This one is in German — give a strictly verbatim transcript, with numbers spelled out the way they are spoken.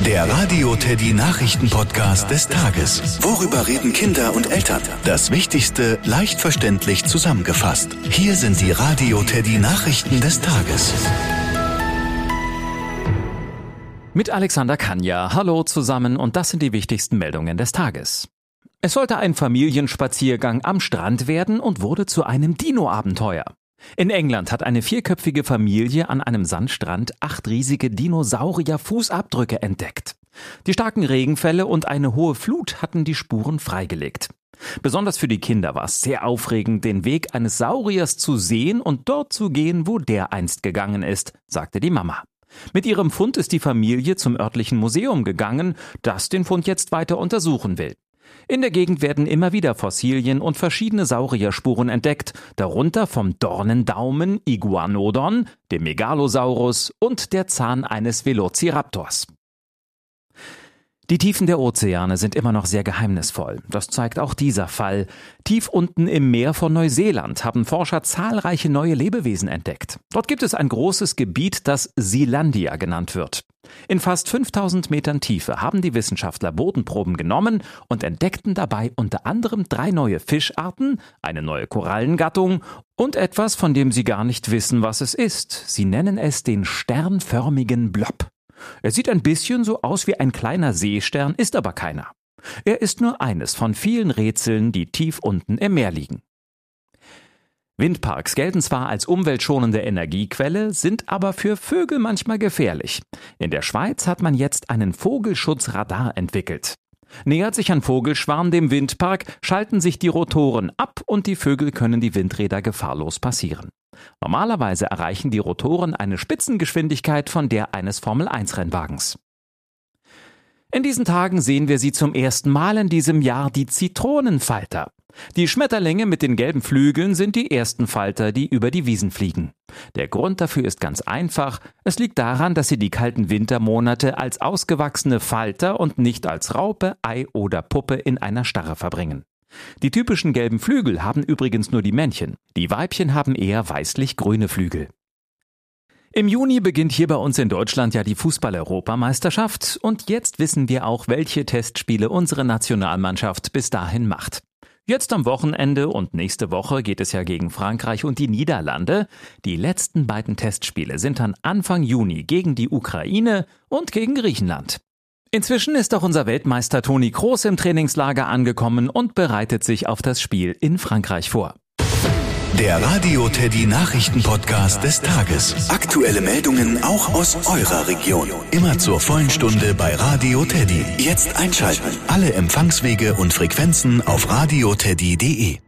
Der Radio Teddy Nachrichten-Podcast des Tages. Worüber reden Kinder und Eltern? Das Wichtigste leicht verständlich zusammengefasst. Hier sind die Radio Teddy Nachrichten des Tages. Mit Alexander Kanja. Hallo zusammen und das sind die wichtigsten Meldungen des Tages. Es sollte ein Familienspaziergang am Strand werden und wurde zu einem Dino-Abenteuer. In England hat eine vierköpfige Familie an einem Sandstrand acht riesige Dinosaurier-Fußabdrücke entdeckt. Die starken Regenfälle und eine hohe Flut hatten die Spuren freigelegt. Besonders für die Kinder war es sehr aufregend, den Weg eines Sauriers zu sehen und dort zu gehen, wo der einst gegangen ist, sagte die Mama. Mit ihrem Fund ist die Familie zum örtlichen Museum gegangen, das den Fund jetzt weiter untersuchen will. In der Gegend werden immer wieder Fossilien und verschiedene Saurierspuren entdeckt, darunter vom Dornendaumen Iguanodon, dem Megalosaurus und der Zahn eines Velociraptors. Die Tiefen der Ozeane sind immer noch sehr geheimnisvoll. Das zeigt auch dieser Fall. Tief unten im Meer von Neuseeland haben Forscher zahlreiche neue Lebewesen entdeckt. Dort gibt es ein großes Gebiet, das Sealandia genannt wird. In fast fünftausend Metern Tiefe haben die Wissenschaftler Bodenproben genommen und entdeckten dabei unter anderem drei neue Fischarten, eine neue Korallengattung und etwas, von dem sie gar nicht wissen, was es ist. Sie nennen es den sternförmigen Blob. Er sieht ein bisschen so aus wie ein kleiner Seestern, ist aber keiner. Er ist nur eines von vielen Rätseln, die tief unten im Meer liegen. Windparks gelten zwar als umweltschonende Energiequelle, sind aber für Vögel manchmal gefährlich. In der Schweiz hat man jetzt einen Vogelschutzradar entwickelt. Nähert sich ein Vogelschwarm dem Windpark, schalten sich die Rotoren ab und die Vögel können die Windräder gefahrlos passieren. Normalerweise erreichen die Rotoren eine Spitzengeschwindigkeit von der eines Formel eins Rennwagens. In diesen Tagen sehen wir sie zum ersten Mal in diesem Jahr, die Zitronenfalter. Die Schmetterlinge mit den gelben Flügeln sind die ersten Falter, die über die Wiesen fliegen. Der Grund dafür ist ganz einfach. Es liegt daran, dass sie die kalten Wintermonate als ausgewachsene Falter und nicht als Raupe, Ei oder Puppe in einer Starre verbringen. Die typischen gelben Flügel haben übrigens nur die Männchen. Die Weibchen haben eher weißlich-grüne Flügel. Im Juni beginnt hier bei uns in Deutschland ja die Fußball-Europameisterschaft und jetzt wissen wir auch, welche Testspiele unsere Nationalmannschaft bis dahin macht. Jetzt am Wochenende und nächste Woche geht es ja gegen Frankreich und die Niederlande. Die letzten beiden Testspiele sind dann Anfang Juni gegen die Ukraine und gegen Griechenland. Inzwischen ist auch unser Weltmeister Toni Kroos im Trainingslager angekommen und bereitet sich auf das Spiel in Frankreich vor. Der Radio Teddy Nachrichten-Podcast des Tages. Aktuelle Meldungen auch aus eurer Region. Immer zur vollen Stunde bei Radio Teddy. Jetzt einschalten. Alle Empfangswege und Frequenzen auf radioteddy punkt de.